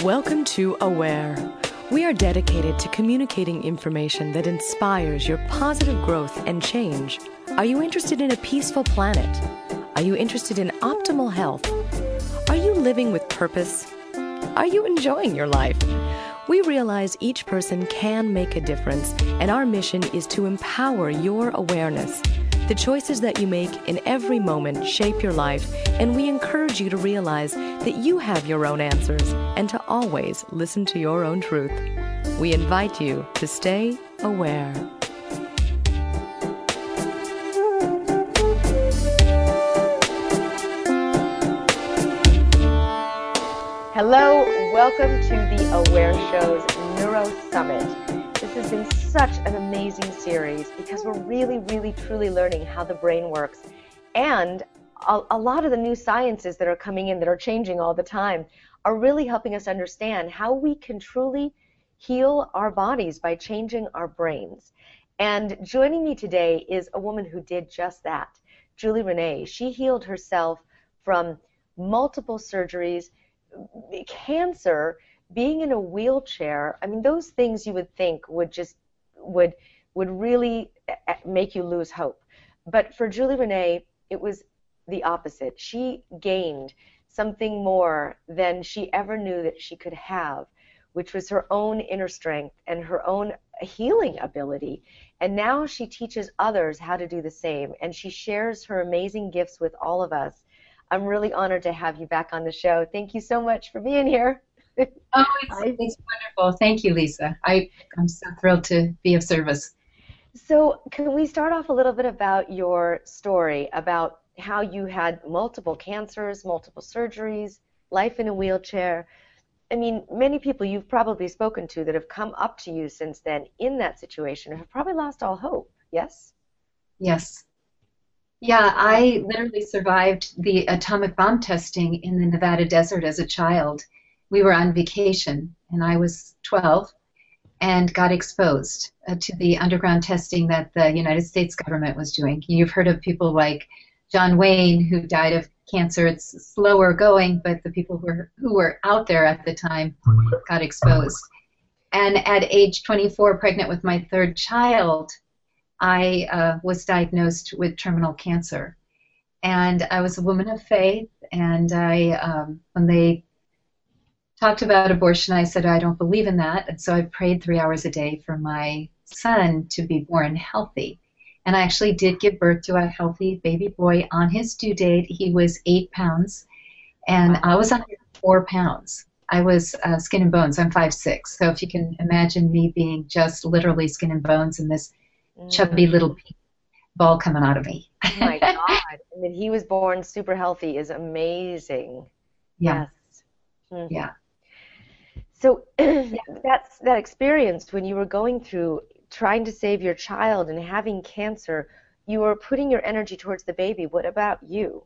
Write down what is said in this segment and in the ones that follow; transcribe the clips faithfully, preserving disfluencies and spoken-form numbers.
Welcome to Aware. We are dedicated to communicating information that inspires your positive growth and change. Are you interested in a peaceful planet? Are you interested in optimal health? Are you living with purpose? Are you enjoying your life? We realize each person can make a difference, and our mission is to empower your awareness. The choices that you make in every moment shape your life, and we encourage you to realize that you have your own answers and to always listen to your own truth. We invite you to stay aware. Hello, welcome to the Aware Show's Neuro Summit. This has been such an amazing series because we're really, really, truly learning how the brain works. And a, a lot of the new sciences that are coming in that are changing all the time are really helping us understand how we can truly heal our bodies by changing our brains. And joining me today is a woman who did just that, Julie Renee. She healed herself from multiple surgeries, cancer, being in a wheelchair. I mean, those things you would think would just would would really make you lose hope. But for Julie Renee, it was the opposite. She gained something more than she ever knew that she could have, which was her own inner strength and her own healing ability. And now she teaches others how to do the same, and she shares her amazing gifts with all of us. I'm really honored to have you back on the show. Thank you so much for being here. Oh, it's, it's wonderful. Thank you, Lisa. I, I'm so thrilled to be of service. So can we start off a little bit about your story, about how you had multiple cancers, multiple surgeries, life in a wheelchair? I mean, many people you've probably spoken to that have come up to you since then in that situation have probably lost all hope, yes? Yes. Yeah, I literally survived the atomic bomb testing in the Nevada desert as a child. We were on vacation, and I was twelve, and got exposed uh, to the underground testing that the United States government was doing. You've heard of people like John Wayne, who died of cancer. It's slower going, but the people who were, who were out there at the time got exposed. And at age twenty-four, pregnant with my third child, I uh, was diagnosed with terminal cancer. And I was a woman of faith, and I, um, when they talked about abortion, I said, I don't believe in that. And so I prayed three hours a day for my son to be born healthy. And I actually did give birth to a healthy baby boy on his due date. He was eight pounds, and I was under four pounds. I was uh, skin and bones. I'm five six. So if you can imagine me being just literally skin and bones and this mm. chubby little ball coming out of me. Oh my God. And that he was born super healthy is amazing. Yeah. Yes. Mm-hmm. Yeah. So that's that experience when you were going through trying to save your child and having cancer, you were putting your energy towards the baby. What about you?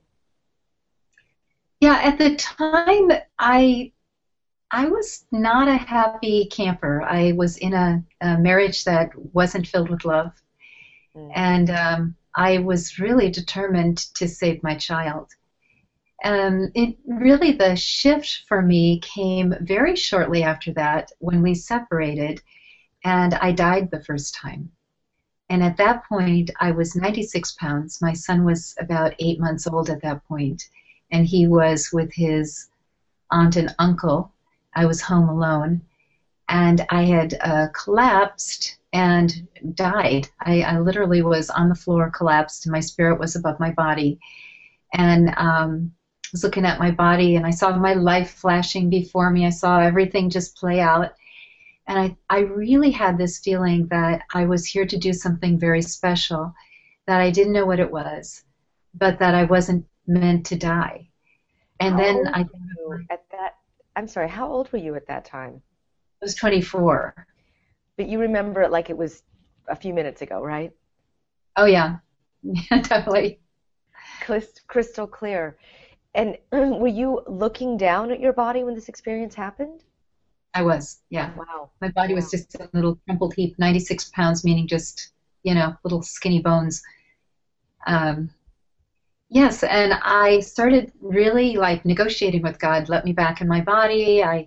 Yeah, at the time, I I was not a happy camper. I was in a, a marriage that wasn't filled with love, mm. and um, I was really determined to save my child. Um, it really, the shift for me came very shortly after that when we separated, and I died the first time. And at that point, I was ninety-six pounds. My son was about eight months old at that point, and he was with his aunt and uncle. I was home alone, and I had uh, collapsed and died. I, I literally was on the floor, collapsed, and my spirit was above my body. And um, I was looking at my body, and I saw my life flashing before me. I saw everything just play out. And I, I really had this feeling that I was here to do something very special, that I didn't know what it was, but that I wasn't meant to die. And how then old I were you at that. I'm sorry, how old were you at that time? I was twenty-four. But you remember it like it was a few minutes ago, right? Oh, yeah. Yeah, definitely. Crystal clear. And were you looking down at your body when this experience happened? I was, yeah. Wow. My body wow. was just a little crumpled heap, ninety-six pounds, meaning just, you know, little skinny bones. Um, yes, and I started really, like, negotiating with God. Let me back in my body. I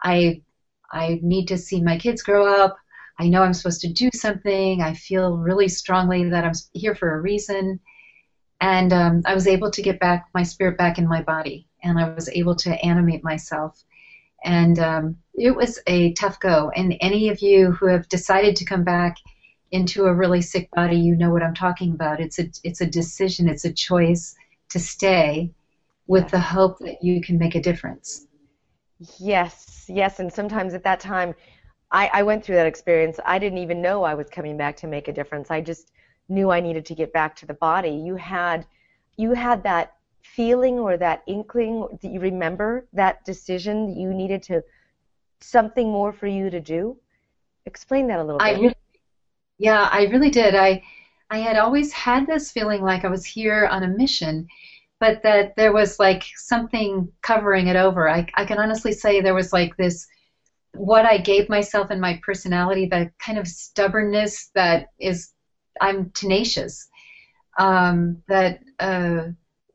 I I need to see my kids grow up. I know I'm supposed to do something. I feel really strongly that I'm here for a reason. And um, I was able to get back my spirit back in my body, and I was able to animate myself. And um, it was a tough go. And any of you who have decided to come back into a really sick body, you know what I'm talking about. It's a it's a decision. It's a choice to stay with the hope that you can make a difference. Yes, yes. And sometimes at that time, I, I went through that experience. I didn't even know I was coming back to make a difference. I just knew I needed to get back to the body. You had, you had that feeling or that inkling. Do you remember that decision that you needed to, something more for you to do? Explain that a little bit. I really, yeah, I really did. I, I had always had this feeling like I was here on a mission, but that there was like something covering it over. I, I can honestly say there was like this, what I gave myself in my personality, that kind of stubbornness that is, I'm tenacious. Um, that uh,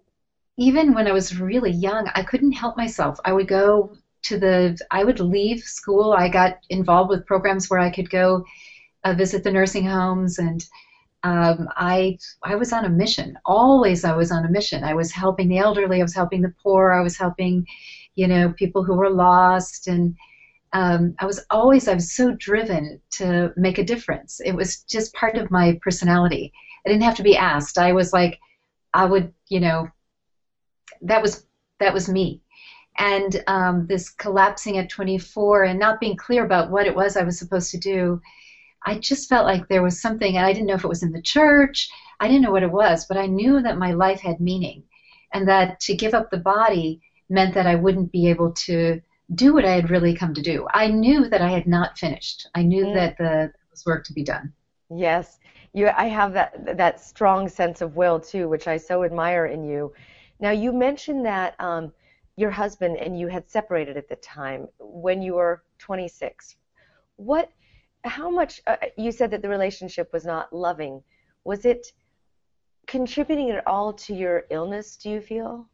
even when I was really young, I couldn't help myself. I would go to the, I would leave school. I got involved with programs where I could go uh, visit the nursing homes, and um, I, I was on a mission. Always I was on a mission. I was helping the elderly. I was helping the poor. I was helping, you know, people who were lost, and Um, I was always, I was so driven to make a difference. It was just part of my personality. I didn't have to be asked. I was like, I would, you know, that was, that was me. And um, this collapsing at twenty-four and not being clear about what it was I was supposed to do, I just felt like there was something, and I didn't know if it was in the church. I didn't know what it was, but I knew that my life had meaning, and that to give up the body meant that I wouldn't be able to do what I had really come to do. I knew that I had not finished. I knew mm. that the, there was work to be done. Yes, you. I have that that strong sense of will too, which I so admire in you. Now, you mentioned that um, your husband and you had separated at the time when you were twenty-six. What? How much? Uh, you said that the relationship was not loving. Was it contributing at all to your illness, do you feel?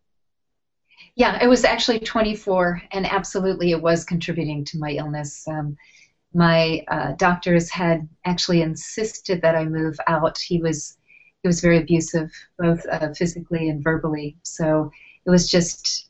Yeah, it was actually twenty-four, and absolutely it was contributing to my illness. Um, my uh, doctors had actually insisted that I move out. He was he was very abusive, both uh, physically and verbally. So it was just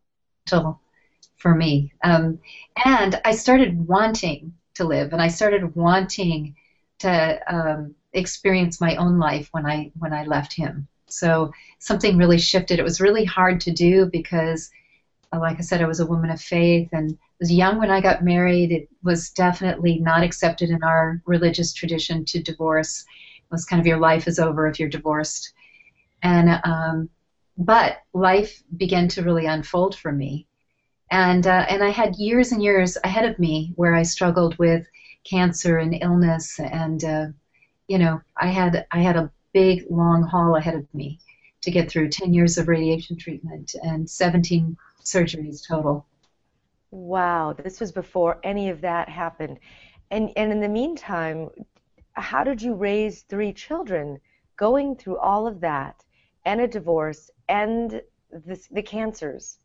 for me. Um, and I started wanting to live, and I started wanting to um, experience my own life when I when I left him. So something really shifted. It was really hard to do because, like I said, I was a woman of faith and was young when I got married. It was definitely not accepted in our religious tradition to divorce. It was kind of your life is over if you're divorced. And um, but life began to really unfold for me. And uh, and I had years and years ahead of me where I struggled with cancer and illness, and uh, you know, I had I had a big long haul ahead of me to get through. ten years of radiation treatment and seventeen surgeries total. Wow, this was before any of that happened. And and in the meantime, how did you raise three children going through all of that and a divorce and this, the cancers?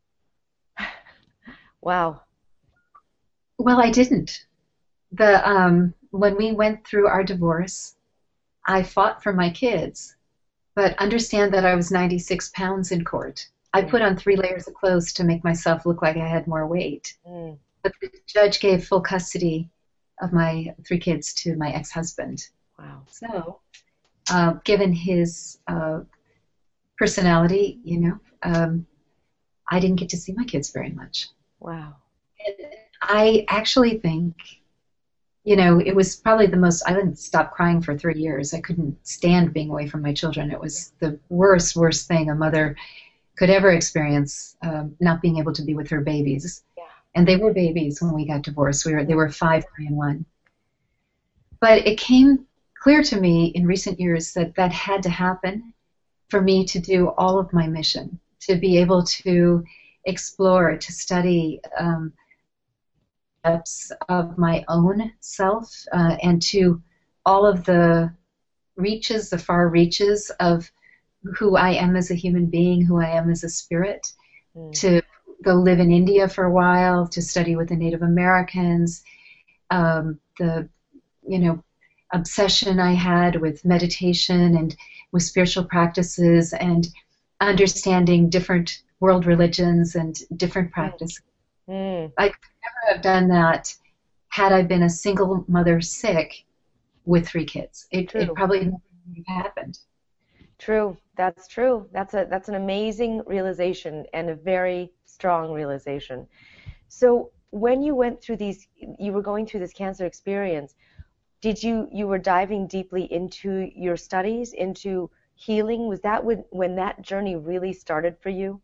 Wow. Well, I didn't. The um, when we went through our divorce, I fought for my kids, but understand that I was ninety-six pounds in court. I put on three layers of clothes to make myself look like I had more weight. Mm. But the judge gave full custody of my three kids to my ex-husband. Wow. So, uh, given his uh, personality, you know, um, I didn't get to see my kids very much. Wow. And I actually think, you know, it was probably the most, I didn't stop crying for three years. I couldn't stand being away from my children. It was the worst, worst thing a mother could ever experience, um, not being able to be with her babies. Yeah. And they were babies when we got divorced. We were, they were five, three, and one. But it came clear to me in recent years that that had to happen for me to do all of my mission, to be able to explore, to study um, depths of my own self, uh, and to all of the reaches, the far reaches of who I am as a human being, who I am as a spirit, mm. to go live in India for a while to study with the Native Americans. Um, the, you know, obsession I had with meditation and with spiritual practices and understanding different world religions and different practices. Mm. I could never have done that had I been a single mother sick with three kids. It, it probably never would have happened. True. That's true. That's a that's an amazing realization and a very strong realization. So when you went through these, you were going through this cancer experience, did you you were diving deeply into your studies, into healing? Was that when when that journey really started for you?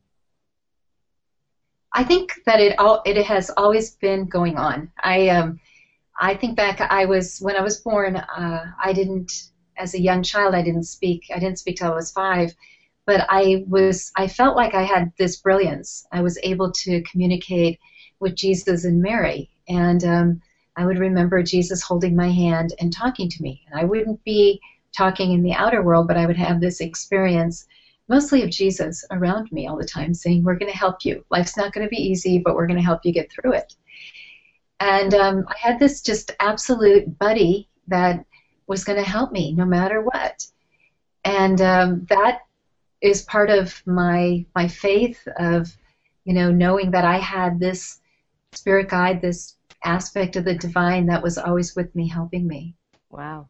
I think that it all it has always been going on. I um I think back I was when I was born, uh, I didn't as a young child I didn't speak. I didn't speak till I was five, but I was I felt like I had this brilliance. I was able to communicate with Jesus and Mary, and um, I would remember Jesus holding my hand and talking to me. And I wouldn't be talking in the outer world, but I would have this experience mostly of Jesus around me all the time saying, we're going to help you. Life's not going to be easy, but we're going to help you get through it. And um, I had this just absolute buddy that was going to help me no matter what. And um, that is part of my my faith of, you know, knowing that I had this spirit guide, this aspect of the divine that was always with me, helping me. Wow.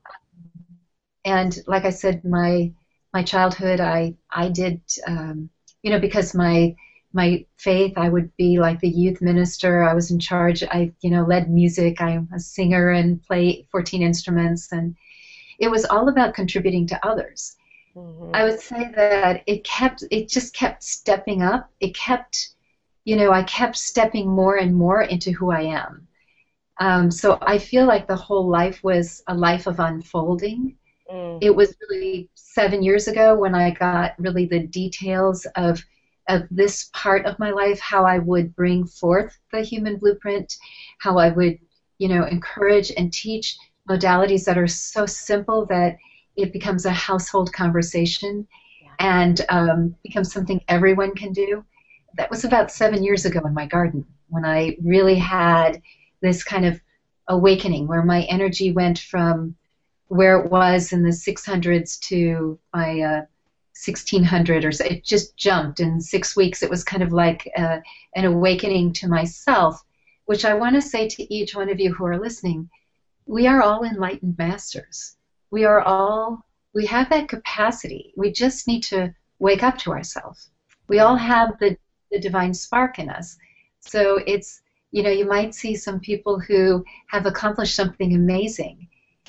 And like I said, my my childhood, I I did, um, you know, because my my faith, I would be like the youth minister. I was in charge. I, you know, led music. I'm a singer and play fourteen instruments, and it was all about contributing to others. Mm-hmm. I would say that it kept, it just kept stepping up. It kept, you know, I kept stepping more and more into who I am. Um, so I feel like the whole life was a life of unfolding. Mm. It was really seven years ago when I got really the details of of this part of my life, how I would bring forth the human blueprint, how I would, you know, encourage and teach modalities that are so simple that it becomes a household conversation and um, becomes something everyone can do. That was about seven years ago in my garden when I really had this kind of awakening where my energy went from where it was in the six hundreds to my uh, sixteen hundred or so. It just jumped in six weeks. It was kind of like uh, an awakening to myself, which I want to say to each one of you who are listening, we are all enlightened masters. We are all, we have that capacity. We just need to wake up to ourselves. We all have the, the divine spark in us. So it's, you know, you might see some people who have accomplished something amazing,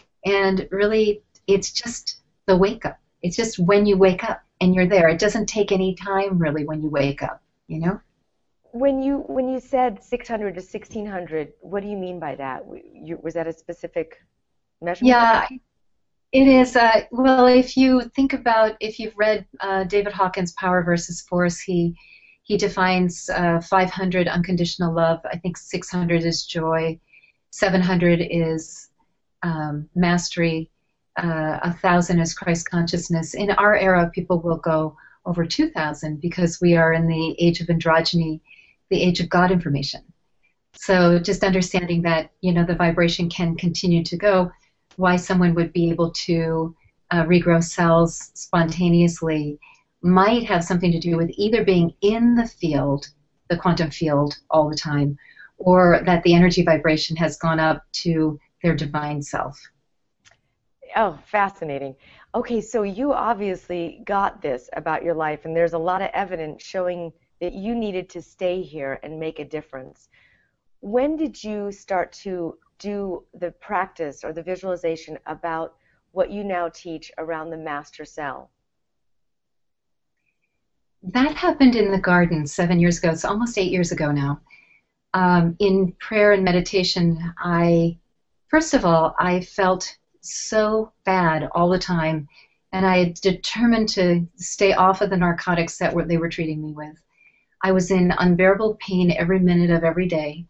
and really it's just the wake up. It's just when you wake up and you're there. It doesn't take any time really when you wake up, you know? When you when you said six hundred to sixteen hundred, what do you mean by that? You, was that a specific measurement? Yeah, it is. Uh, well, if you think about, if you've read uh, David Hawkins' Power versus Force, he he defines uh, five hundred unconditional love. I think six hundred is joy, seven hundred is um, mastery, uh, one thousand is Christ consciousness. In our era, people will go over two thousand because we are in the age of androgyny, the age of God information. So just understanding that, you know, the vibration can continue to go, why someone would be able to uh, regrow cells spontaneously might have something to do with either being in the field, the quantum field, all the time, or that the energy vibration has gone up to their divine self. Oh, fascinating. Okay, so you obviously got this about your life, and there's a lot of evidence showing that you needed to stay here and make a difference. When did you start to do the practice or the visualization about what you now teach around the master cell? That happened in the garden seven years ago. It's almost eight years ago now. Um, in prayer and meditation, I, first of all, I felt so bad all the time, and I had determined to stay off of the narcotics that were, they were treating me with. I was in unbearable pain every minute of every day.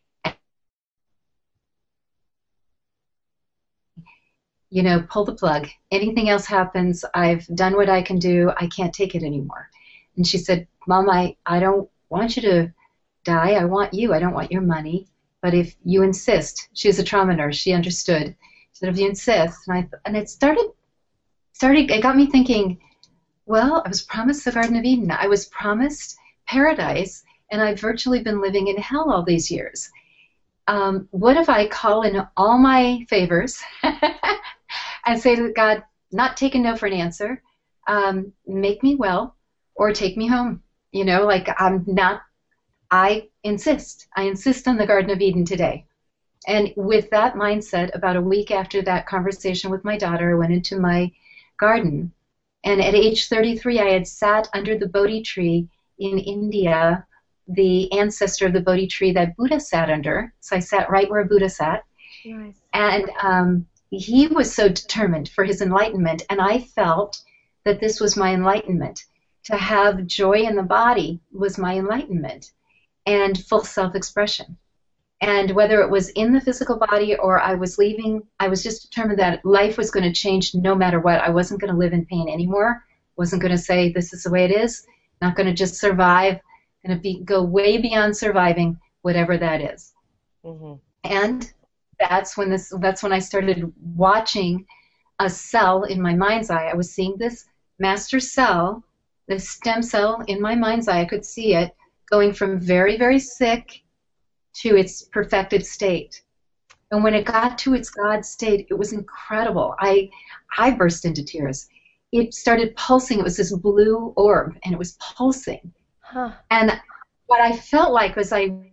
You know, pull the plug. Anything else happens, I've done what I can do. I can't take it anymore. And she said, Mom, I, I don't want you to Di, I want you. I don't want your money. But if you insist, she was a trauma nurse. She understood. She said, if you insist, and I and it started started. It got me thinking. Well, I was promised the Garden of Eden. I was promised paradise, and I've virtually been living in hell all these years. Um, what if I call in all my favors and say to God, not taking no for an answer, um, make me well or take me home? You know, like I'm not, I insist. I insist on the Garden of Eden today. And with that mindset, about a week after that conversation with my daughter, I went into my garden. And at age thirty-three, I had sat under the Bodhi tree in India, the ancestor of the Bodhi tree that Buddha sat under. So I sat right where Buddha sat. Nice. And um, he was so determined for his enlightenment, and I felt that this was my enlightenment. To have joy in the body was my enlightenment, and full self-expression. And whether it was in the physical body or I was leaving, I was just determined that life was going to change no matter what. I wasn't going to live in pain anymore. Wasn't going to say this is the way it is. Not going to just survive. Going to be go way beyond surviving, whatever that is. Mm-hmm. And that's when this. That's when I started watching a cell in my mind's eye. I was seeing this master cell, this stem cell in my mind's eye. I could see it going from very, very sick to its perfected state. And when it got to its God state, it was incredible. I I burst into tears. It started pulsing. It was this blue orb, and it was pulsing. Huh. And what I felt like was I,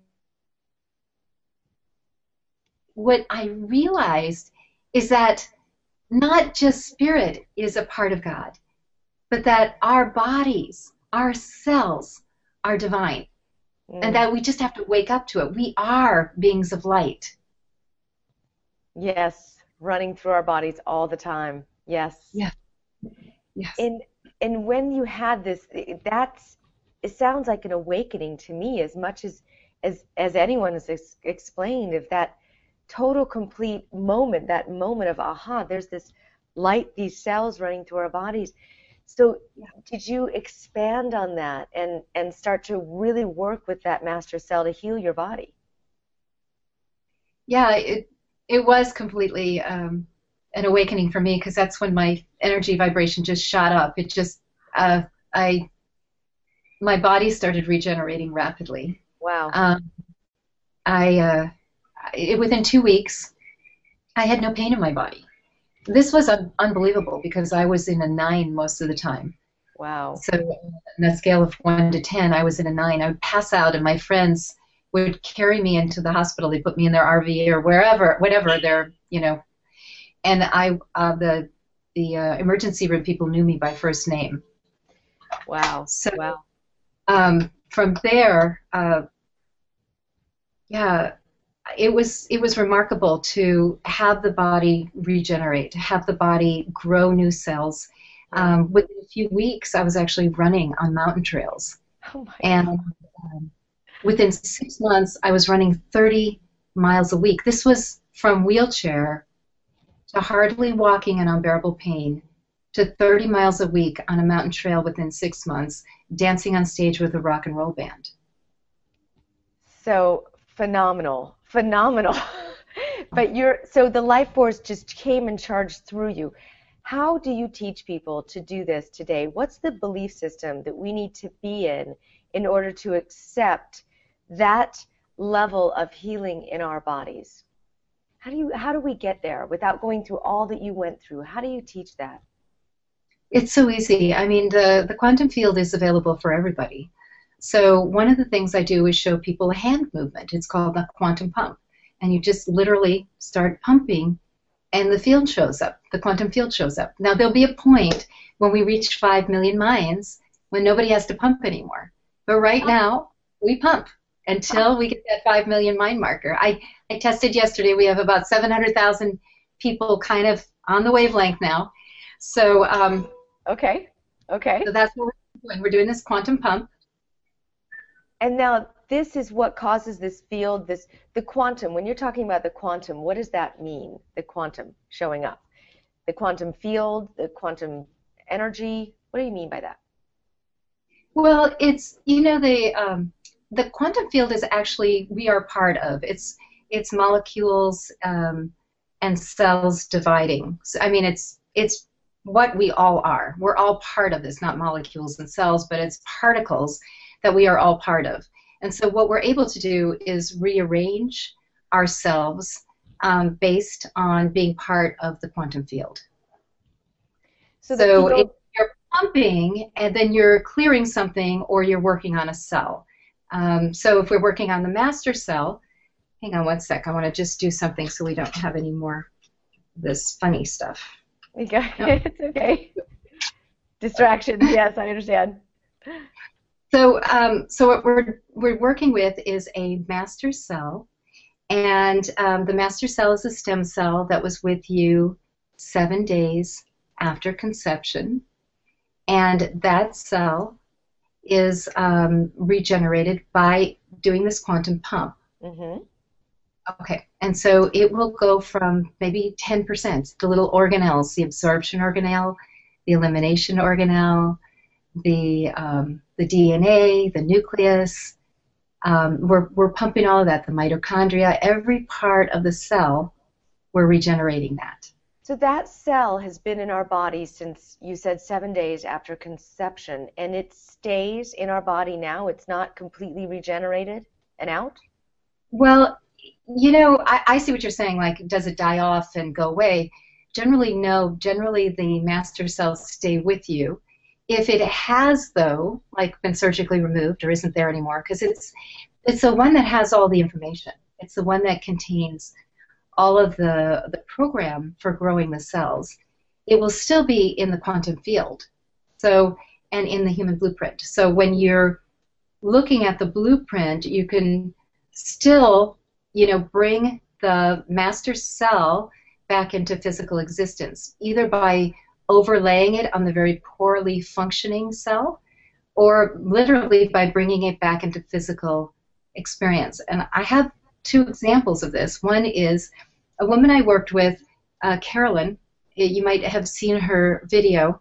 what I realized is that not just spirit is a part of God, but that our bodies, our cells are divine. Mm. And that we just have to wake up to it. We are beings of light. Yes, running through our bodies all the time. Yes. Yeah. Yes. And and when you had this, that's it sounds like an awakening to me, as much as as as anyone has ex- explained. If that total, complete moment, that moment of aha, there's this light, these cells running through our bodies. So did you expand on that and, and start to really work with that master cell to heal your body? Yeah, it it was completely um, an awakening for me, because that's when my energy vibration just shot up. It just, uh, I, my body started regenerating rapidly. Wow. Um, I, uh, it, within two weeks, I had no pain in my body. This was un- unbelievable because I was in a nine most of the time. Wow. So on a scale of one to ten, I was in a nine. I would pass out, and my friends would carry me into the hospital. They put me in their R V or wherever, whatever their, you know. And I, uh, the the uh, emergency room people knew me by first name. Wow. So wow. Um, from there, uh, yeah. It was it was remarkable to have the body regenerate, to have the body grow new cells. Um, within a few weeks, I was actually running on mountain trails. Oh my and um, within six months, I was running thirty miles a week. This was from wheelchair to hardly walking and unbearable pain to thirty miles a week on a mountain trail within six months, dancing on stage with a rock and roll band. So phenomenal. Phenomenal. But you're so the life force just came and charged through you. How do you teach people to do this today? What's the belief system that we need to be in in order to accept that level of healing in our bodies? How do you how do we get there without going through all that you went through? How do you teach that? It's so easy. I mean, the, the quantum field is available for everybody. So one of the things I do is show people a hand movement. It's called the quantum pump. And you just literally start pumping, and the field shows up. The quantum field shows up. Now, there'll be a point when we reach five million minds when nobody has to pump anymore. But right now, we pump until we get that five million mind marker. I, I tested yesterday. We have about seven hundred thousand people kind of on the wavelength now. So, um, okay. Okay. So that's what we're doing. We're doing this quantum pump. And now this is what causes this field, this the quantum. When you're talking about the quantum, what does that mean, the quantum showing up? The quantum field, the quantum energy, what do you mean by that? Well, it's, you know, the, um, the quantum field is actually, we are part of. It's, it's molecules um, and cells dividing. So, I mean, it's, it's what we all are. We're all part of this, not molecules and cells, but it's particles that we are all part of. And so what we're able to do is rearrange ourselves um, based on being part of the quantum field. So, so if you're pumping, and then you're clearing something, or you're working on a cell. Um, so if we're working on the master cell, hang on one sec, I want to just do something so we don't have any more of this funny stuff. Okay. No. It's okay. Distractions, yes, I understand. So, um, so what we're, we're working with is a master cell, and um, the master cell is a stem cell that was with you seven days after conception, and that cell is um, regenerated by doing this quantum pump. Mm-hmm. Okay, and so it will go from maybe ten percent, the little organelles, the absorption organelle, the elimination organelle, the um, the D N A, the nucleus. Um, we're, we're pumping all of that, the mitochondria, every part of the cell, we're regenerating that. So that cell has been in our body since, you said, seven days after conception, and it stays in our body now? It's not completely regenerated and out? Well, you know, I, I see what you're saying, like, does it die off and go away? Generally, no. Generally, the master cells stay with you. If it has, though, like been surgically removed or isn't there anymore, because it's it's the one that has all the information. It's the one that contains all of the, the program for growing the cells. It will still be in the quantum field, so and in the human blueprint. So when you're looking at the blueprint, you can still, you know, bring the master cell back into physical existence, either by overlaying it on the very poorly functioning cell, or literally by bringing it back into physical experience. And I have two examples of this. One is a woman I worked with, uh, Carolyn. You might have seen her video.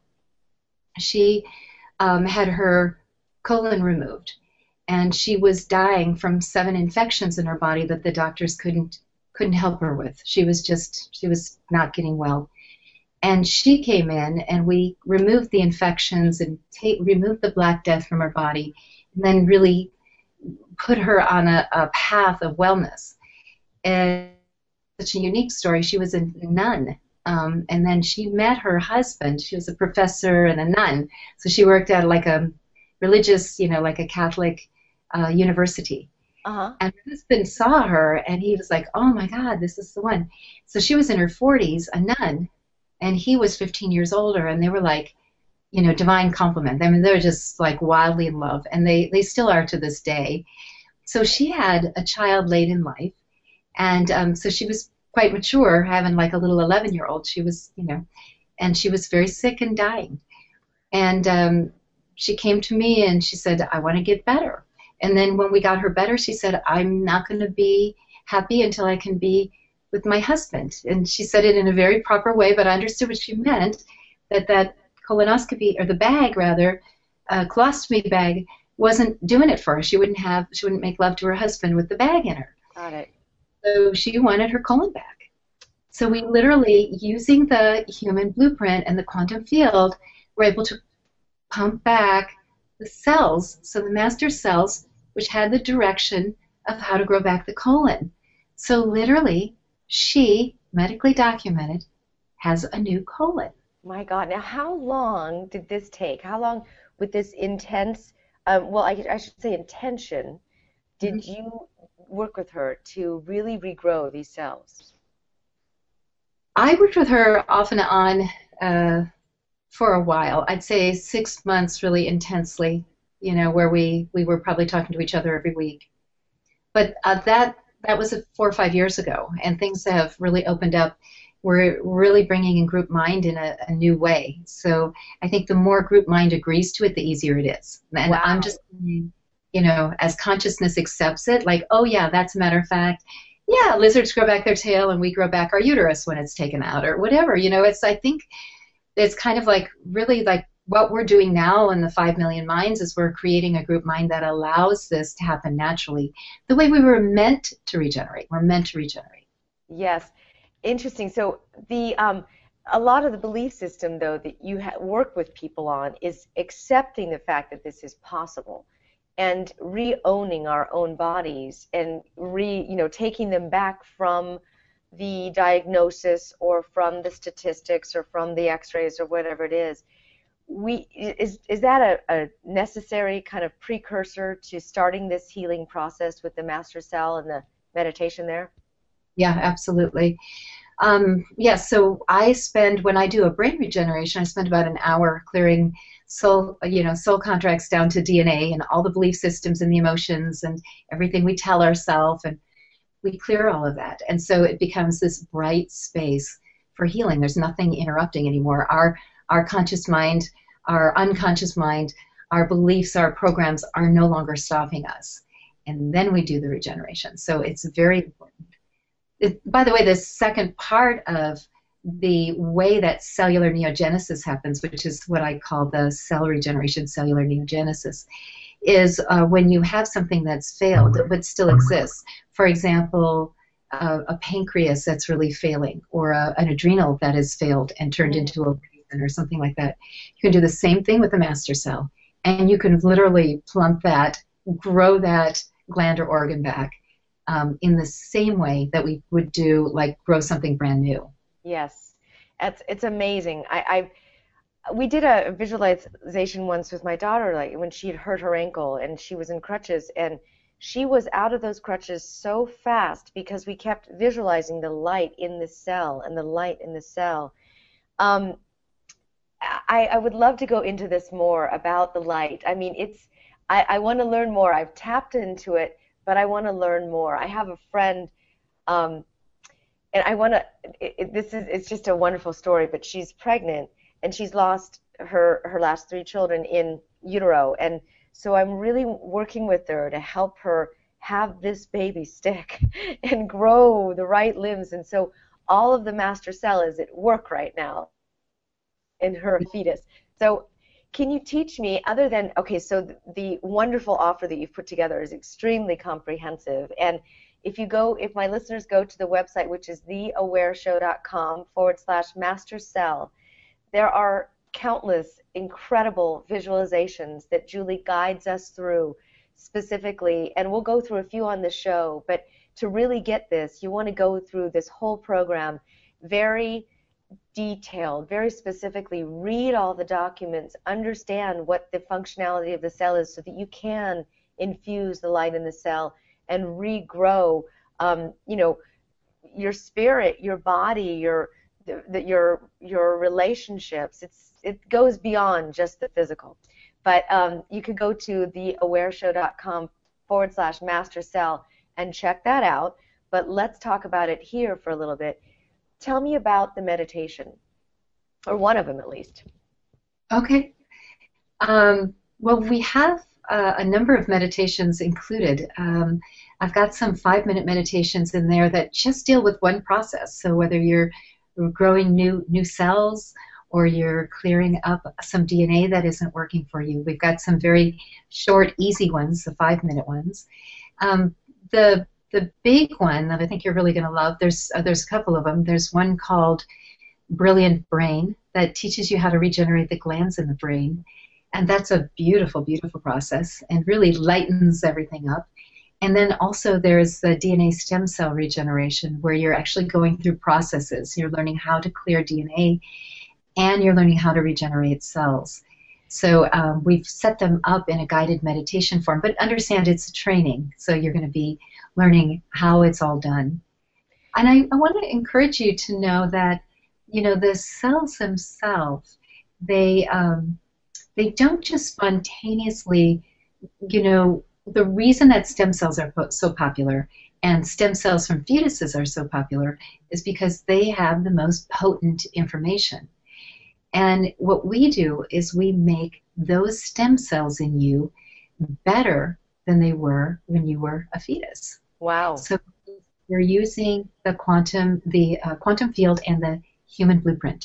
She um, had her colon removed, and she was dying from seven infections in her body that the doctors couldn't couldn't help her with. She was just, she was not getting well. And she came in, and we removed the infections and take, removed the Black Death from her body, and then really put her on a, a path of wellness. And such a unique story. She was a nun, um, and then she met her husband. She was a professor and a nun, so she worked at like a religious, you know, like a Catholic uh, university. Uh-huh. And her husband saw her, and he was like, "Oh my God, this is the one." So she was in her forties, a nun, and he was fifteen years older, and they were like, you know, divine complement. I mean, they're just like wildly in love, and they, they still are to this day. So she had a child late in life, and um, so she was quite mature, having like a little eleven-year-old. She was, you know, and she was very sick and dying. And um, she came to me, and she said, "I want to get better." And then when we got her better, she said, "I'm not going to be happy until I can be with my husband." And she said it in a very proper way, but I understood what she meant, that that colonoscopy, or the bag rather, uh, colostomy bag, wasn't doing it for her. She wouldn't have, she wouldn't make love to her husband with the bag in her. Got it. So she wanted her colon back. So we literally, using the human blueprint and the quantum field, were able to pump back the cells, so the master cells, which had the direction of how to grow back the colon. So literally, she, medically documented, has a new colon. My God. Now, how long did this take? How long, with this intense, um, well, I, I should say intention, did mm-hmm. you work with her to really regrow these cells? I worked with her off and on uh, for a while. I'd say six months really intensely, you know, where we, we were probably talking to each other every week. But uh, that that was four or five years ago, and things have really opened up. We're really bringing in group mind in a, a new way. So I think the more group mind agrees to it, the easier it is. And wow. I'm just, you know, as consciousness accepts it, like, oh yeah, that's a matter of fact. Yeah, lizards grow back their tail, and we grow back our uterus when it's taken out, or whatever. You know, it's, I think it's kind of like really like what we're doing now in the five million minds is we're creating a group mind that allows this to happen naturally, the way we were meant to regenerate. We're meant to regenerate. Yes, interesting. So the um, a lot of the belief system, though, that you ha work with people on is accepting the fact that this is possible, and re-owning our own bodies, and re you know taking them back from the diagnosis or from the statistics or from the X-rays or whatever it is. We is is that a, a necessary kind of precursor to starting this healing process with the master cell and the meditation there? Yeah, absolutely. Um, yeah, so I spend, when I do a brain regeneration, I spend about an hour clearing soul, you know, soul contracts down to D N A and all the belief systems and the emotions and everything we tell ourselves, and we clear all of that. And so it becomes this bright space for healing. There's nothing interrupting anymore. Our, our conscious mind, our unconscious mind, our beliefs, our programs are no longer stopping us. And then we do the regeneration. So it's very important. It, by the way, the second part of the way that cellular neogenesis happens, which is what I call the cell regeneration, cellular neogenesis, is uh, when you have something that's failed but still exists. For example, uh, a pancreas that's really failing, or a, an adrenal that has failed and turned into a raisin or something like that. You can do the same thing with the master cell, and you can literally plump that, grow that gland or organ back um, in the same way that we would do, like, grow something brand new. Yes, it's it's amazing. I, I we did a visualization once with my daughter, like when she had hurt her ankle and she was in crutches, and she was out of those crutches so fast because we kept visualizing the light in the cell and the light in the cell. Um, I, I would love to go into this more about the light. I mean, it's I, I want to learn more. I've tapped into it, but I want to learn more. I have a friend. Um, And I want to, this is, it's just a wonderful story, but she's pregnant and she's lost her, her last three children in utero. And so I'm really working with her to help her have this baby stick and grow the right limbs. And so all of the master cell is at work right now in her fetus. So can you teach me, other than, okay, so the, the wonderful offer that you've put together is extremely comprehensive. And if you go, if my listeners go to the website, which is theawareshow.com forward slash master cell, there are countless incredible visualizations that Julie guides us through specifically, and we'll go through a few on the show, but to really get this, you want to go through this whole program very detailed, very specifically, read all the documents, understand what the functionality of the cell is so that you can infuse the light in the cell and regrow, um, you know, your spirit, your body, your the, the, your your relationships. It's it goes beyond just the physical. But um, you could go to theawareshow.com forward slash master cell and check that out. But let's talk about it here for a little bit. Tell me about the meditation, or one of them at least. Okay. Um, well, we have Uh, a number of meditations included. Um, I've got some five-minute meditations in there that just deal with one process. So whether you're growing new new cells or you're clearing up some D N A that isn't working for you, we've got some very short, easy ones, the five-minute ones. Um, the the big one that I think you're really going to love, there's uh, there's a couple of them. There's one called Brilliant Brain that teaches you how to regenerate the glands in the brain. And that's a beautiful, beautiful process and really lightens everything up. And then also there's the D N A stem cell regeneration, where you're actually going through processes. You're learning how to clear D N A, and you're learning how to regenerate cells. So um, we've set them up in a guided meditation form, but understand it's a training. So you're going to be learning how it's all done. And I, I want to encourage you to know that, you know, the cells themselves, they... Um, They don't just spontaneously, you know, the reason that stem cells are so popular and stem cells from fetuses are so popular is because they have the most potent information. And what we do is we make those stem cells in you better than they were when you were a fetus. Wow. So you're using the quantum, the uh, quantum field and the human blueprint.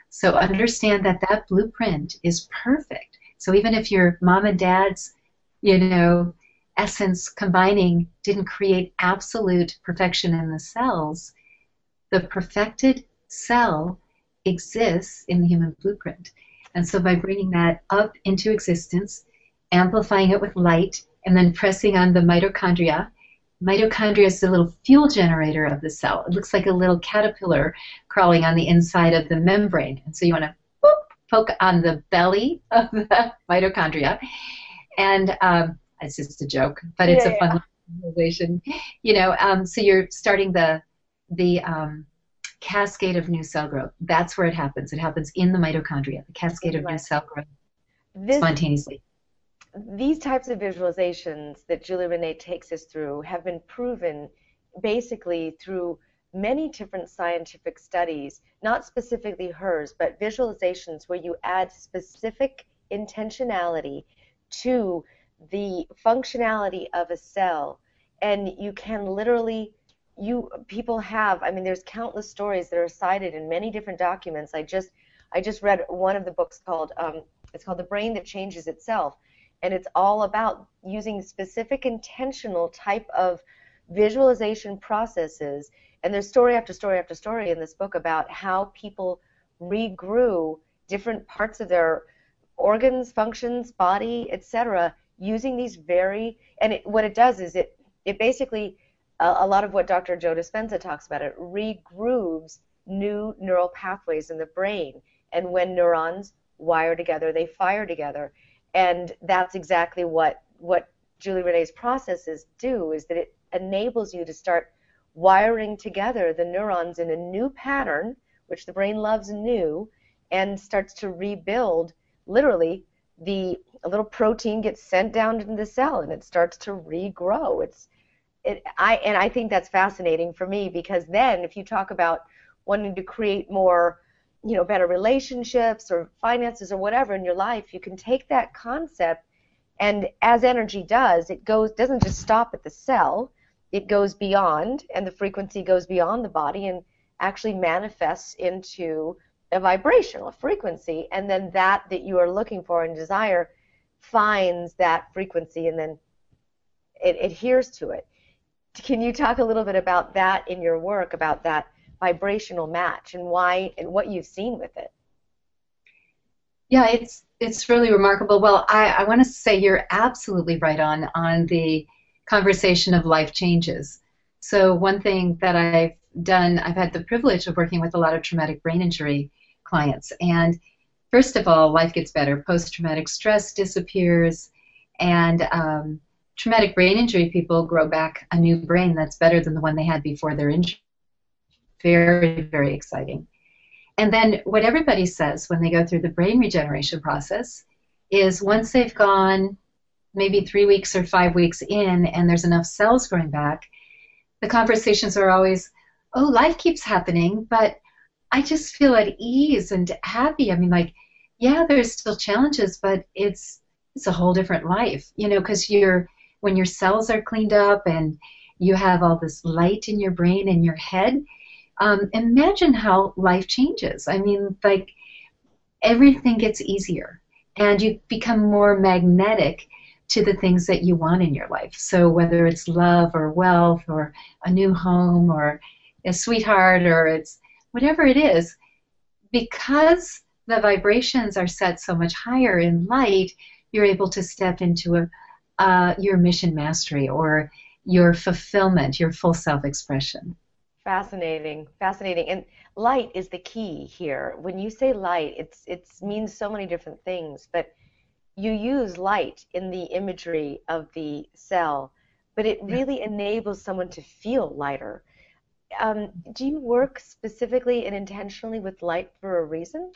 So understand that that blueprint is perfect. So even if your mom and dad's, you know, essence combining didn't create absolute perfection in the cells, the perfected cell exists in the human blueprint. And so by bringing that up into existence, amplifying it with light, and then pressing on the mitochondria, mitochondria is the little fuel generator of the cell. It looks like a little caterpillar crawling on the inside of the membrane. And so you want to poke on the belly of the mitochondria. And um, it's just a joke, but it's yeah, a fun yeah. visualization. You know, um, so you're starting the the um, cascade of new cell growth. That's where it happens. It happens in the mitochondria, the cascade of new cell growth this, spontaneously. These types of visualizations that Julie Renee takes us through have been proven basically through many different scientific studies, not specifically hers, but visualizations where you add specific intentionality to the functionality of a cell, and you can literally, you people have, I mean, there's countless stories that are cited in many different documents. I just, I just read one of the books called, um, it's called The Brain That Changes Itself, and it's all about using specific intentional type of visualization processes. And there's story after story after story in this book about how people regrew different parts of their organs, functions, body, et cetera, using these very, and it, what it does is it, it basically, uh, a lot of what Doctor Joe Dispenza talks about, it regrooves new neural pathways in the brain. And when neurons wire together, they fire together. And that's exactly what, what Julie Renee's processes do, is that it enables you to start wiring together the neurons in a new pattern, which the brain loves new, and starts to rebuild. Literally, the a little protein gets sent down into the cell, and it starts to regrow. It's, it, I, and I think that's fascinating for me, because then if you talk about wanting to create more, you know, better relationships or finances or whatever in your life, you can take that concept, and as energy does, it goes doesn't just stop at the cell. It goes beyond, and the frequency goes beyond the body and actually manifests into a vibrational frequency, and then that that you are looking for and desire finds that frequency, and then it adheres to it. Can you talk a little bit about that in your work, about that vibrational match and why and what you've seen with it? Yeah, it's it's really remarkable. Well, I, I want to say you're absolutely right on on the conversation of life changes. So one thing that I've done, I've had the privilege of working with a lot of traumatic brain injury clients. And first of all, life gets better. Post-traumatic stress disappears, and um, traumatic brain injury people grow back a new brain that's better than the one they had before their injury. Very, very exciting. And then what everybody says when they go through the brain regeneration process is once they've gone maybe three weeks or five weeks in and there's enough cells growing back, the conversations are always, oh, life keeps happening, but I just feel at ease and happy. I mean, like, yeah, there's still challenges, but it's it's a whole different life, you know, because you're when your cells are cleaned up and you have all this light in your brain and your head, um, imagine how life changes. I mean, like, everything gets easier, and you become more magnetic to the things that you want in your life. So whether it's love or wealth or a new home or a sweetheart or it's whatever it is, because the vibrations are set so much higher in light, you're able to step into a, uh, your mission mastery or your fulfillment, your full self-expression. Fascinating, fascinating. And light is the key here. When you say light, it's it means so many different things, but you use light in the imagery of the cell, but it really enables someone to feel lighter. Um, do you work specifically and intentionally with light for a reason?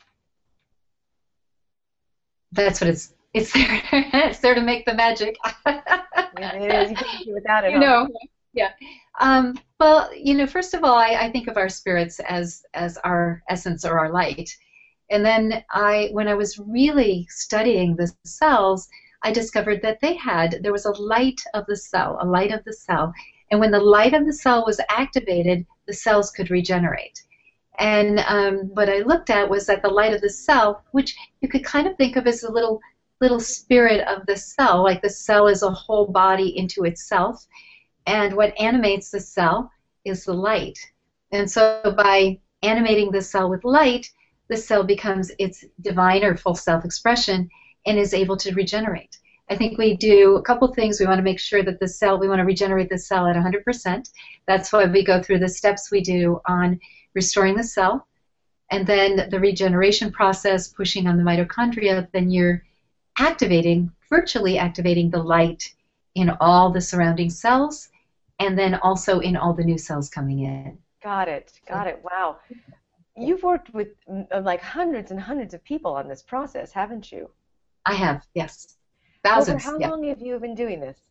That's what it's. It's there. It's there to make the magic. It is. You can't do without it. You know. Yeah. Um, well, you know, first of all, I, I think of our spirits as as our essence or our light. And then I, when I was really studying the cells, I discovered that they had, there was a light of the cell, a light of the cell. And when the light of the cell was activated, the cells could regenerate. And um, what I looked at was that the light of the cell, which you could kind of think of as a little little spirit of the cell, like the cell is a whole body into itself, and what animates the cell is the light. And so by animating the cell with light, the cell becomes its divine or full self-expression and is able to regenerate. I think we do a couple things. We want to make sure that the cell, we want to regenerate the cell at one hundred percent. That's why we go through the steps we do on restoring the cell. And then the regeneration process, pushing on the mitochondria, then you're activating, virtually activating the light in all the surrounding cells, and then also in all the new cells coming in. Got it. Got it. Wow. You've worked with uh, like hundreds and hundreds of people on this process, haven't you? I have, yes. Thousands. Over how yeah. long have you been doing this?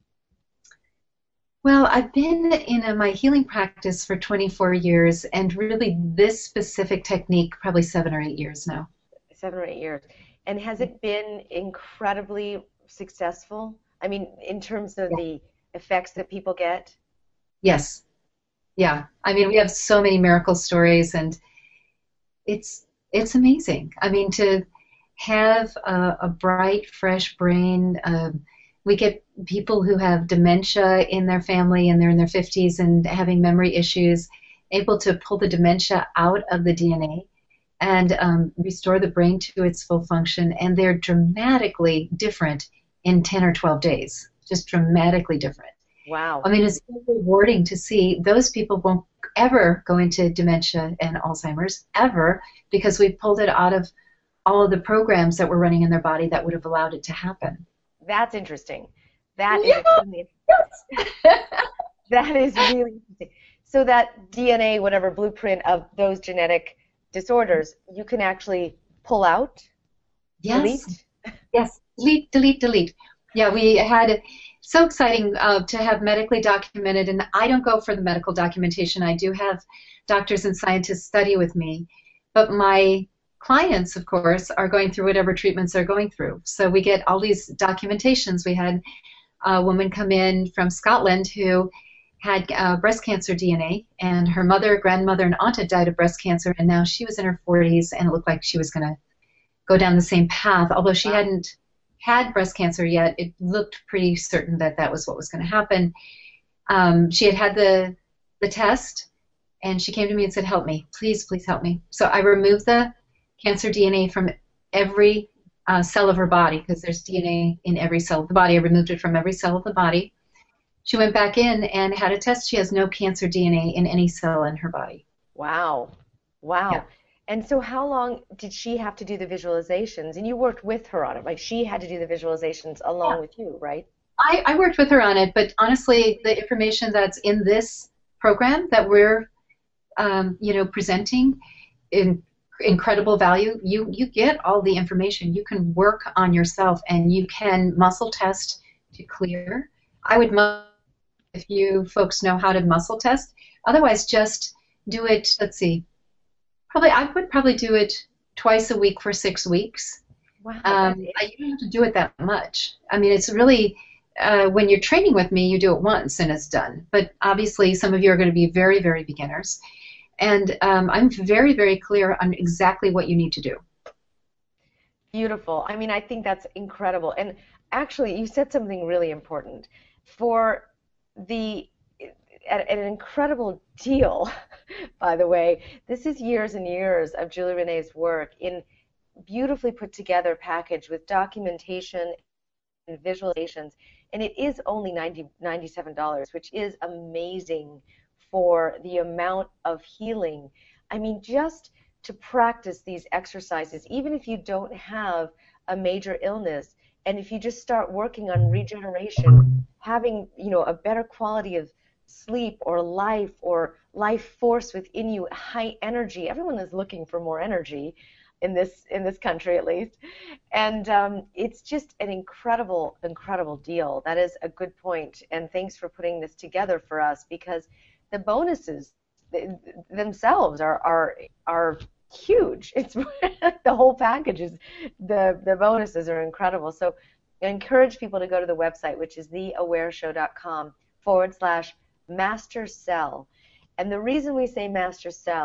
Well, I've been in a, my healing practice for twenty-four years, and really this specific technique probably seven or eight years now. Seven or eight years. And has it been incredibly successful? I mean, in terms of yeah. the effects that people get? Yes. Yeah. I mean, we have so many miracle stories, and it's it's amazing. I mean, to have a, a bright, fresh brain. Um, we get people who have dementia in their family, and they're in their fifties and having memory issues, able to pull the dementia out of the D N A and um, restore the brain to its full function, and they're dramatically different in ten or twelve days, just dramatically different. Wow. I mean, it's so rewarding to see. Those people won't ever go into dementia and Alzheimer's, ever, because we pulled it out of all of the programs that were running in their body that would have allowed it to happen. That's interesting. That yeah. is extremely interesting. That is really interesting. So that D N A, whatever blueprint of those genetic disorders, you can actually pull out? Yes. Delete? Yes. Delete, delete, delete. Yeah, we had so exciting uh, to have medically documented, and I don't go for the medical documentation. I do have doctors and scientists study with me, but my clients, of course, are going through whatever treatments they're going through. So we get all these documentations. We had a woman come in from Scotland who had uh, breast cancer D N A, and her mother, grandmother, and aunt had died of breast cancer, and now she was in her forties, and it looked like she was going to go down the same path. Although she hadn't had breast cancer yet, it looked pretty certain that that was what was going to happen. Um, she had had the, the test, and she came to me and said, help me, please, please help me. So I removed the cancer D N A from every uh, cell of her body, because there's D N A in every cell of the body. I removed it from every cell of the body. She went back in and had a test. She has no cancer D N A in any cell in her body. Wow. Wow. Yeah. And so how long did she have to do the visualizations? And you worked with her on it. Like, she had to do the visualizations along yeah. with you, right? I, I worked with her on it, but honestly, the information that's in this program that we're, um, you know, presenting in incredible value, you, you get all the information. You can work on yourself, and you can muscle test to clear. I would, if you folks know how to muscle test. Otherwise, just do it, let's see, probably I would probably do it twice a week for six weeks. Wow. Um, I, you don't have to do it that much. I mean, it's really, uh, when you're training with me, you do it once and it's done. But obviously, some of you are going to be very, very beginners. And um, I'm very, very clear on exactly what you need to do. Beautiful. I mean, I think that's incredible. And actually, you said something really important. For the, at, at an incredible deal, by the way, this is years and years of Julie Renee's work in beautifully put together package with documentation and visualizations, and it is only ninety, ninety-seven dollars, which is amazing for the amount of healing. I mean, just to practice these exercises, even if you don't have a major illness, and if you just start working on regeneration, having, you know, a better quality of sleep or life or life force within you, high energy. Everyone is looking for more energy in this in this country, at least, and um, it's just an incredible, incredible deal. That is a good point, and thanks for putting this together for us, because the bonuses themselves are are are huge. It's the whole package is the the bonuses are incredible. So I encourage people to go to the website, which is the aware show dot com forward slash master cell. And the reason we say master cell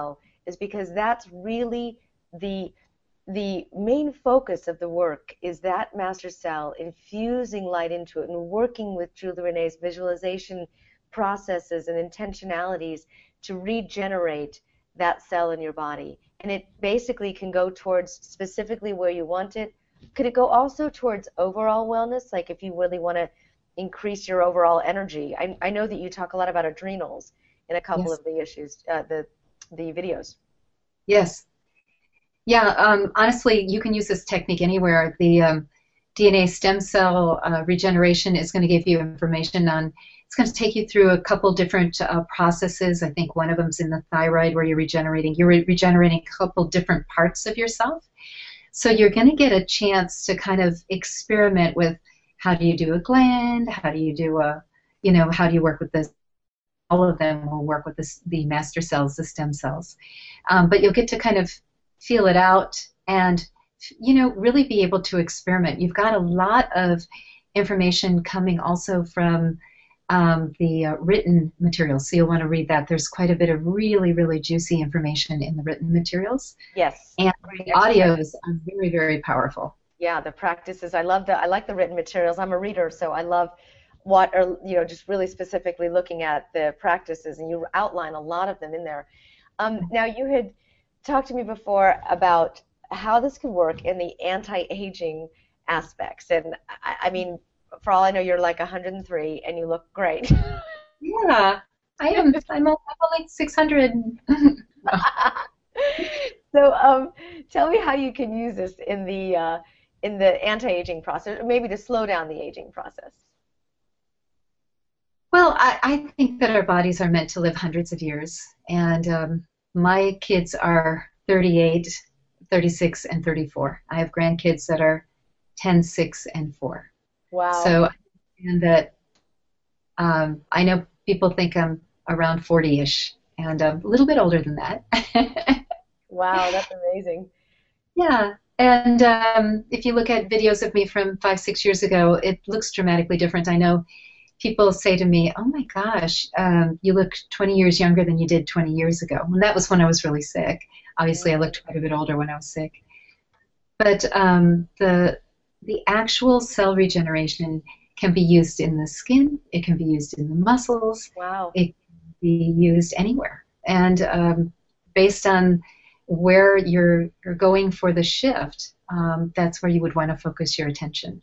is because that's really the the main focus of the work, is that master cell infusing light into it and working with Julie Renee's visualization processes and intentionalities to regenerate that cell in your body. And it basically can go towards specifically where you want it. Could it go also towards overall wellness, like if you really want to increase your overall energy? I, I know that you talk a lot about adrenals in a couple Yes. of the issues, uh, the the videos. Yes. Yeah, um, honestly, you can use this technique anywhere. The um, D N A stem cell uh, regeneration is going to give you information on, it's going to take you through a couple different uh, processes. I think one of them's in the thyroid where you're regenerating. You're re regenerating a couple different parts of yourself. So you're going to get a chance to kind of experiment with how do you do a gland, how do you do a, you know, how do you work with this. All of them will work with this, the master cells, the stem cells. Um, but you'll get to kind of feel it out and, you know, really be able to experiment. You've got a lot of information coming also from um, the uh, written materials, so you'll want to read that. There's quite a bit of really, really juicy information in the written materials. Yes. And the audios are very, very powerful. Yeah, the practices. I love the. I like the written materials. I'm a reader, so I love what are, you know, just really specifically looking at the practices, and you outline a lot of them in there. Um, now, you had talked to me before about how this could work in the anti-aging aspects, and I, I mean, for all I know, you're like one hundred three, and you look great. Yeah, I am. I'm only six hundred. So, um, tell me how you can use this in the uh, in the anti-aging process, or maybe to slow down the aging process. Well, I, I think that our bodies are meant to live hundreds of years, and um, my kids are thirty-eight, thirty-six, and thirty-four. I have grandkids that are ten, six, and four. Wow. So, and that um, I know people think I'm around forty-ish, and I'm a little bit older than that. Wow, that's amazing. Yeah, and um, if you look at videos of me from five, six years ago, it looks dramatically different. I know people say to me, oh my gosh, um, you look twenty years younger than you did twenty years ago. And that was when I was really sick. Obviously, I looked quite a bit older when I was sick. But um, the, the actual cell regeneration can be used in the skin. It can be used in the muscles. Wow. It can be used anywhere. And um, based on where you're, you're going for the shift, um, that's where you would want to focus your attention.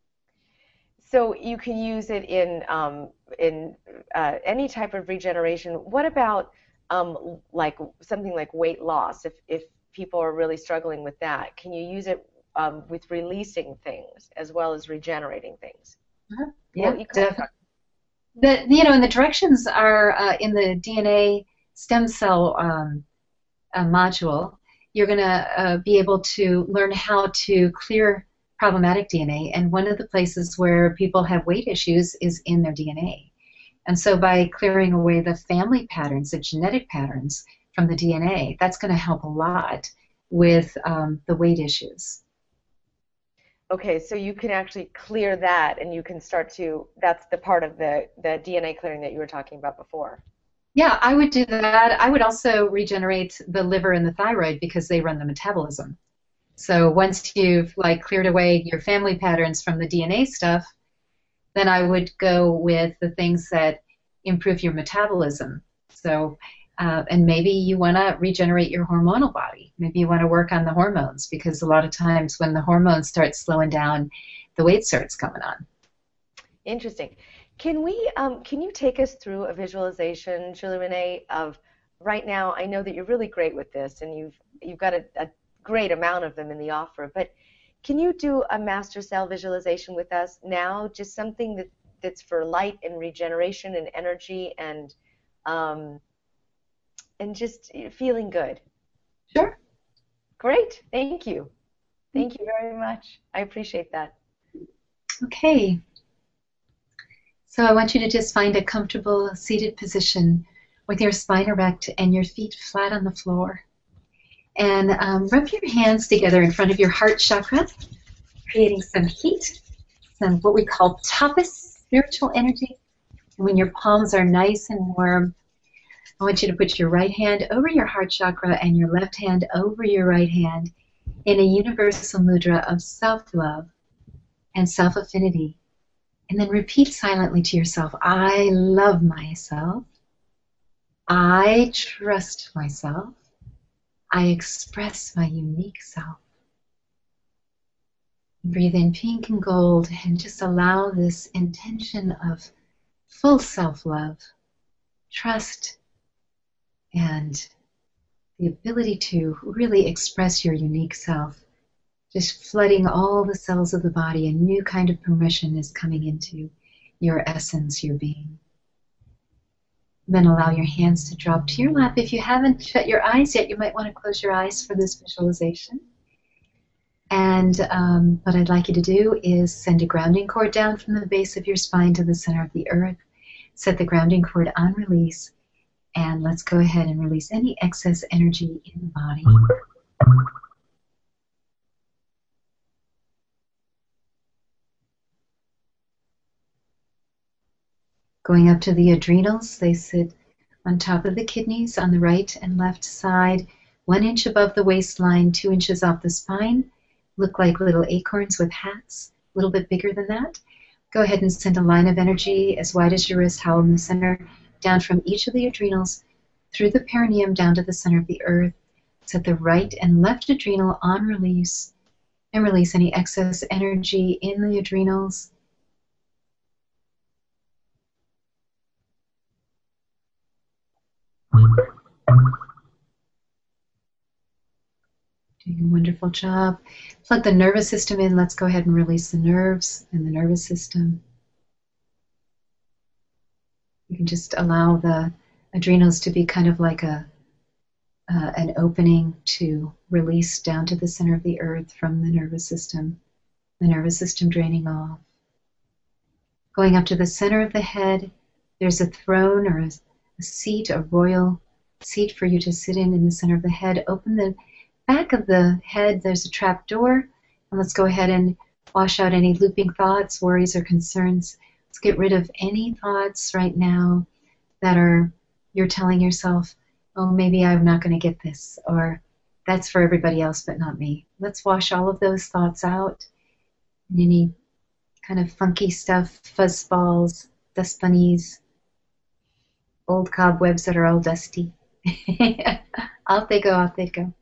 So you can use it in um, in uh, any type of regeneration. What about um, like something like weight loss? If if people are really struggling with that, can you use it um, with releasing things as well as regenerating things? Uh-huh. Yeah, well, definitely. The you know, and the directions are uh, in the D N A stem cell um, uh, module. You're going to uh, be able to learn how to clear problematic D N A, and one of the places where people have weight issues is in their D N A. And so by clearing away the family patterns, the genetic patterns from the D N A, that's going to help a lot with um, the weight issues. Okay, so you can actually clear that, and you can start to, that's the part of the, the D N A clearing that you were talking about before. Yeah, I would do that. I would also regenerate the liver and the thyroid because they run the metabolism. So once you've like cleared away your family patterns from the D N A stuff, then I would go with the things that improve your metabolism. So, uh, and maybe you want to regenerate your hormonal body. Maybe you want to work on the hormones because a lot of times when the hormones start slowing down, the weight starts coming on. Interesting. Can we? Um, can you take us through a visualization, Julie Renee, of right now? I know that you're really great with this, and you've you've got a, a great amount of them in the offer, but can you do a master cell visualization with us now, just something that, that's for light and regeneration and energy and um, and just feeling good? Sure. Great. Thank you. Thank you very much. I appreciate that. Okay. So I want you to just find a comfortable seated position with your spine erect and your feet flat on the floor. And um, rub your hands together in front of your heart chakra, creating some heat, some what we call tapas, spiritual energy. And when your palms are nice and warm, I want you to put your right hand over your heart chakra and your left hand over your right hand in a universal mudra of self-love and self-affinity. And then repeat silently to yourself, I love myself. I trust myself. I express my unique self. Breathe in pink and gold and just allow this intention of full self-love, trust, and the ability to really express your unique self. Just flooding all the cells of the body, a new kind of permission is coming into your essence, your being. Then allow your hands to drop to your lap. If you haven't shut your eyes yet, you might want to close your eyes for this visualization. And um, what I'd like you to do is send a grounding cord down from the base of your spine to the center of the earth. Set the grounding cord on release, and let's go ahead and release any excess energy in the body. Going up to the adrenals, they sit on top of the kidneys on the right and left side, one inch above the waistline, two inches off the spine. Look like little acorns with hats, a little bit bigger than that. Go ahead and send a line of energy as wide as your wrist, held in the center, down from each of the adrenals, through the perineum, down to the center of the earth. Set the right and left adrenal on release, and release any excess energy in the adrenals. Doing a wonderful job. Plug the nervous system in. Let's go ahead and release the nerves and the nervous system. You can just allow the adrenals to be kind of like a uh, an opening to release down to the center of the earth from the nervous system. The nervous system draining off. Going up to the center of the head, there's a throne or a, a seat, a royal seat for you to sit in in the center of the head. Open the back of the head, there's a trap door, and let's go ahead and wash out any looping thoughts, worries, or concerns. Let's get rid of any thoughts right now that are, you're telling yourself, oh, maybe I'm not going to get this, or that's for everybody else but not me. Let's wash all of those thoughts out. And any kind of funky stuff, fuzz balls, dust bunnies, old cobwebs that are all dusty. Out they go, out they go.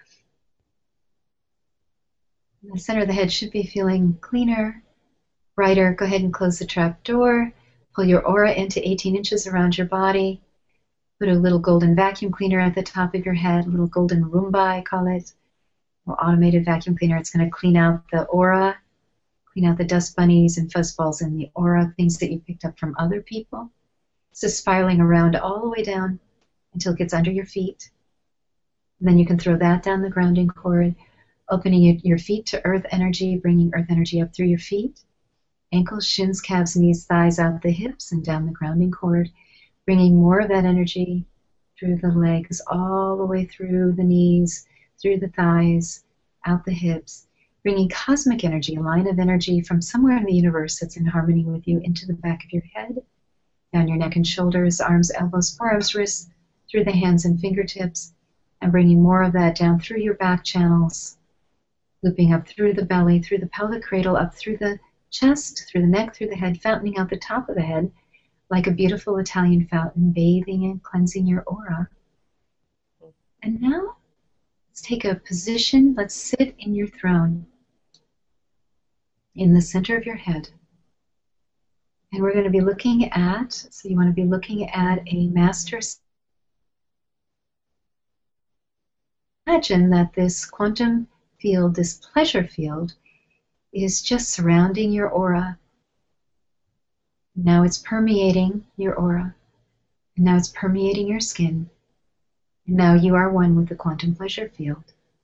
The center of the head should be feeling cleaner, brighter. Go ahead and close the trap door. Pull your aura into eighteen inches around your body. Put a little golden vacuum cleaner at the top of your head, a little golden Roomba, I call it, or automated vacuum cleaner. It's going to clean out the aura, clean out the dust bunnies and fuzzballs in the aura, things that you picked up from other people. It's just spiraling around all the way down until it gets under your feet. And then you can throw that down the grounding cord, opening your feet to earth energy, bringing earth energy up through your feet, ankles, shins, calves, knees, thighs, out the hips, and down the grounding cord, bringing more of that energy through the legs, all the way through the knees, through the thighs, out the hips, bringing cosmic energy, a line of energy from somewhere in the universe that's in harmony with you into the back of your head, down your neck and shoulders, arms, elbows, forearms, wrists, through the hands and fingertips, and bringing more of that down through your back channels, looping up through the belly, through the pelvic cradle, up through the chest, through the neck, through the head, fountaining out the top of the head like a beautiful Italian fountain, bathing and cleansing your aura. And now, let's take a position. Let's sit in your throne in the center of your head. And we're going to be looking at, so you want to be looking at a master. Imagine that this quantum field, this pleasure field, is just surrounding your aura. Now it's permeating your aura. And now it's permeating your skin. And now you are one with the quantum pleasure field.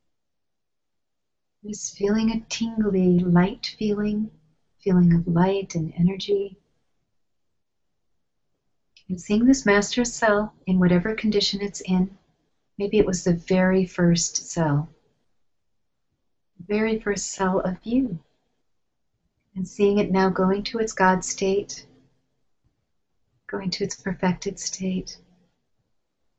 Just feeling a tingly, light feeling, feeling of light and energy. And seeing this master cell in whatever condition it's in. Maybe it was the very first cell. The very first cell of you. And seeing it now going to its God state, going to its perfected state,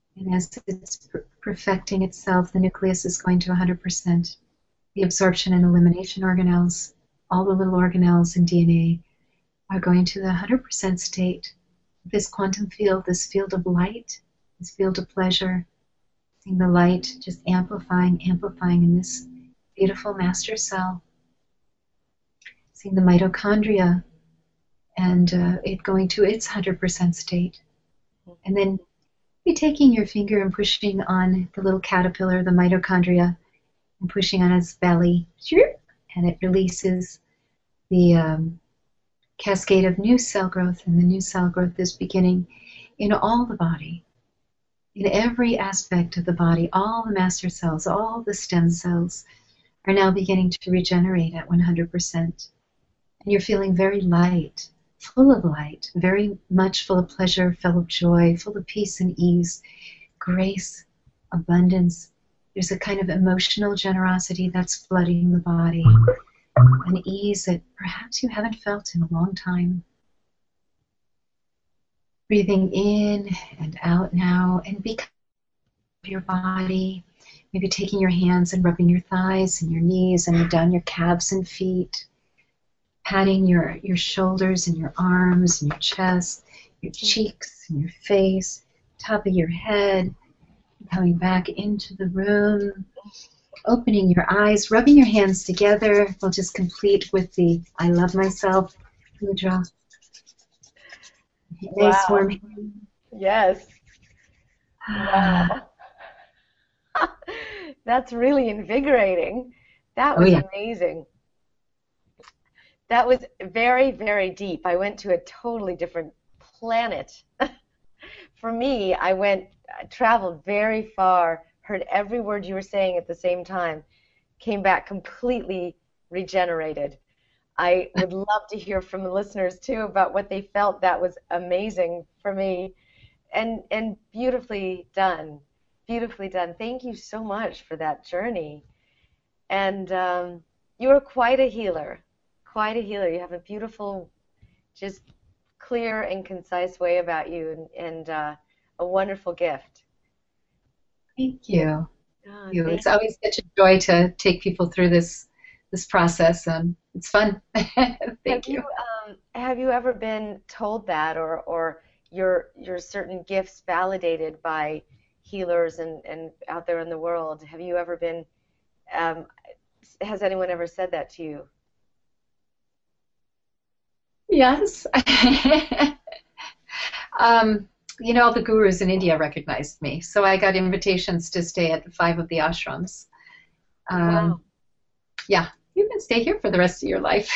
And as it's per- perfecting itself, the nucleus is going to one hundred percent. The absorption and elimination organelles, all the little organelles in D N A, are going to the one hundred percent state. This quantum field, this field of light, this field of pleasure, seeing the light just amplifying, amplifying in this beautiful master cell. Seeing the mitochondria and uh, it going to its one hundred percent state. And then be taking your finger and pushing on the little caterpillar, the mitochondria, and pushing on its belly, and it releases the um, cascade of new cell growth, and the new cell growth is beginning in all the body, in every aspect of the body. All the master cells, all the stem cells are now beginning to regenerate at one hundred percent. And you're feeling very light, full of light, very much full of pleasure, full of joy, full of peace and ease, grace, abundance. There's a kind of emotional generosity that's flooding the body, an ease that perhaps you haven't felt in a long time. Breathing in and out now, and become your body, maybe taking your hands and rubbing your thighs and your knees and down your calves and feet, patting your, your shoulders and your arms and your chest, your cheeks and your face, top of your head, coming back into the room, opening your eyes, rubbing your hands together. We'll just complete with the I love myself mudra. Nice Wow. warm hand. Yes. Wow. That's really invigorating. That Oh, was yeah. amazing. That was very, very deep. I went to a totally different planet. For me, I went, I traveled very far, heard every word you were saying at the same time, came back completely regenerated. I would love to hear from the listeners too about what they felt. That was amazing for me, and and beautifully done, beautifully done. Thank you so much for that journey. And um, you are quite a healer, quite a healer. You have a beautiful, just clear and concise way about you, and, and uh, a wonderful gift. Thank you. Oh, you. thank It's always such a joy to take people through this this process, and it's fun. Have Thank you you. um, have you ever been told that, or or your your certain gifts validated by healers and and out there in the world? Have you ever been? Um, has anyone ever said that to you? Yes. um, you know, all the gurus in India recognized me, so I got invitations to stay at five of the ashrams. Um, Wow. Yeah, you can stay here for the rest of your life.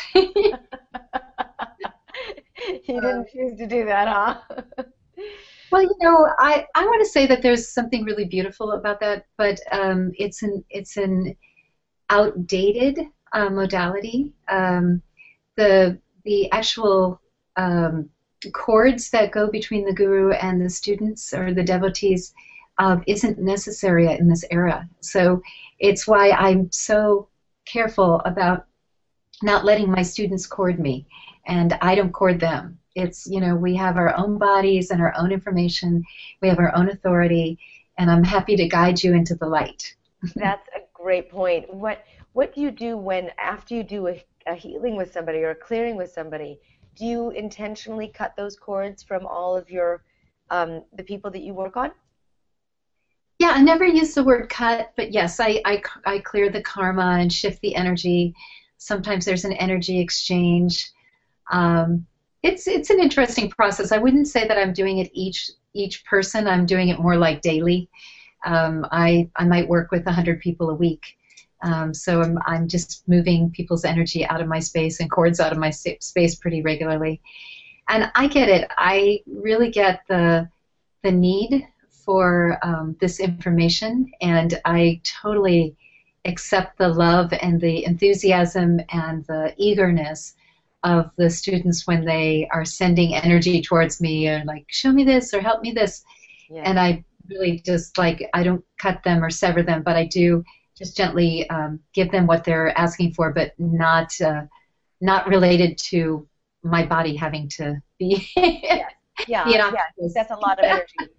You didn't choose to do that, huh? Well, you know, I, I want to say that there's something really beautiful about that, but um, it's an it's an outdated uh, modality. Um, the the actual um, cords that go between the guru and the students or the devotees uh, isn't necessary in this era. So it's why I'm so careful about not letting my students cord me, and I don't cord them. It's, you know, we have our own bodies and our own information. We have our own authority, and I'm happy to guide you into the light. That's a great point. What what do you do when, after you do a, a healing with somebody or a clearing with somebody, do you intentionally cut those cords from all of your um, the people that you work on? Yeah, I never use the word cut, but yes, I, I, I clear the karma and shift the energy. Sometimes there's an energy exchange. Um, it's it's an interesting process. I wouldn't say that I'm doing it each each person. I'm doing it more like daily. Um, I I might work with one hundred people a week. Um, so I'm, I'm just moving people's energy out of my space and cords out of my space pretty regularly. And I get it. I really get the the need for um, this information, and I totally accept the love and the enthusiasm and the eagerness of the students when they are sending energy towards me and like, show me this or help me this. Yeah. And I really just like, I don't cut them or sever them, but I do just gently um, give them what they're asking for, but not uh, not related to my body having to be. Yeah, yeah, you know, yeah. That's a lot of energy.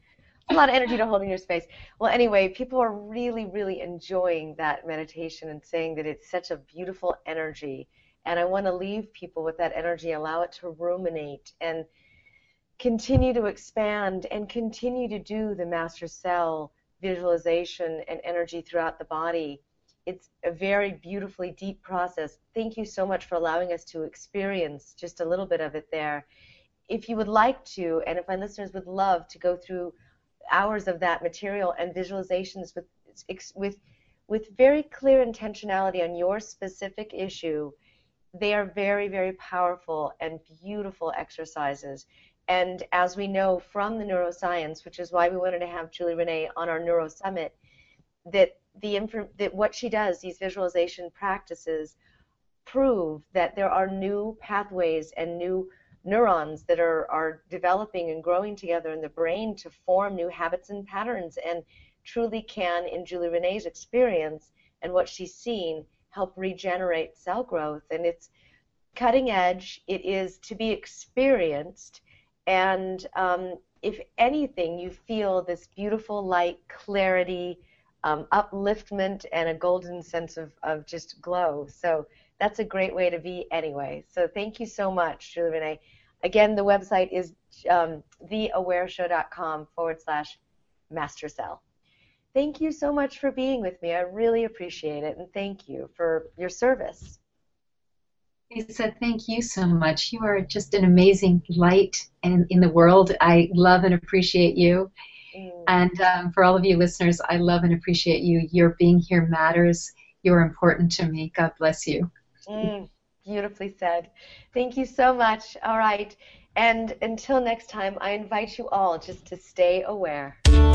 a lot of energy to hold in your space. Well, anyway, people are really, really enjoying that meditation and saying that it's such a beautiful energy. And I want to leave people with that energy, allow it to ruminate and continue to expand and continue to do the master cell visualization and energy throughout the body. It's a very beautifully deep process. Thank you so much for allowing us to experience just a little bit of it there. If you would like to, and if my listeners would love to go through hours of that material and visualizations with with with very clear intentionality on your specific issue, they are very, very powerful and beautiful exercises. And as we know from the neuroscience, which is why we wanted to have Julie Renee on our Neuro Summit, that the that what she does, these visualization practices, prove that there are new pathways and new neurons that are, are developing and growing together in the brain to form new habits and patterns, and truly can, in Julie Renee's experience and what she's seen, help regenerate cell growth. And it's cutting edge. It is to be experienced. And um, if anything, you feel this beautiful light, clarity, um, upliftment, and a golden sense of, of just glow. So that's a great way to be anyway. So thank you so much, Julie Renee. Again, the website is um, theawareshow.com forward slash master cell. Thank you so much for being with me. I really appreciate it, and thank you for your service. Lisa, thank you so much. You are just an amazing light in, in the world. I love and appreciate you. Mm. And um, for all of you listeners, I love and appreciate you. Your being here matters. You're important to me. God bless you. Mm. Beautifully said. Thank you so much. All right. And until next time, I invite you all just to stay aware.